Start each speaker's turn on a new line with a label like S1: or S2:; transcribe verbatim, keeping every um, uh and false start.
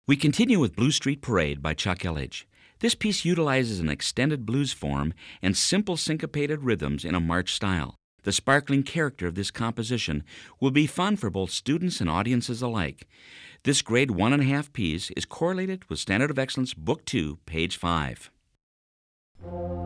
S1: We continue with Blue Street Parade by Chuck Elledge. This piece utilizes an extended blues form and simple syncopated rhythms in a march style. The sparkling character of this composition will be fun for both students and audiences alike. This grade one and a half piece is correlated with Standard of Excellence Book two, page five.